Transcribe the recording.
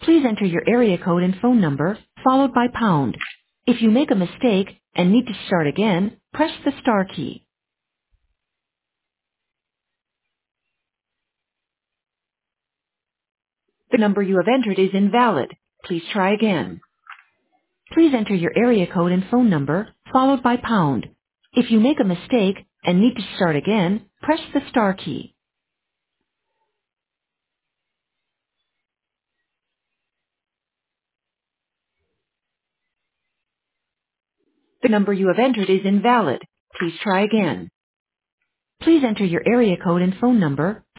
Please enter your area code and phone number, followed by pound. If you make a mistake and need to start again, press the star key. The number you have entered is invalid. Please try again. Please enter your area code and phone number, followed by pound. If you make a mistake and need to start again, press the star key. The number you have entered is invalid. Please try again. Please enter your area code and phone number,